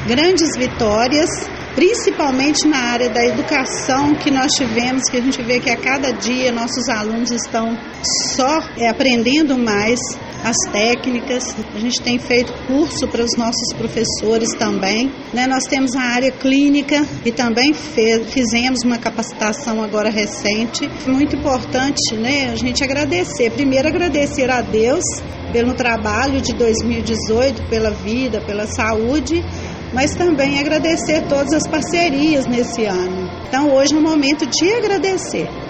grandes vitórias, principalmente na área da educação que nós tivemos, que a gente vê que a cada dia nossos alunos estão só aprendendo mais as técnicas. A gente tem feito curso para os nossos professores também, né? Nós temos a área clínica e também fizemos uma capacitação agora recente. Muito importante, né, a gente agradecer. Primeiro agradecer a Deus pelo trabalho de 2018, pela vida, pela saúde, mas também agradecer todas as parcerias nesse ano. Então hoje é um momento de agradecer.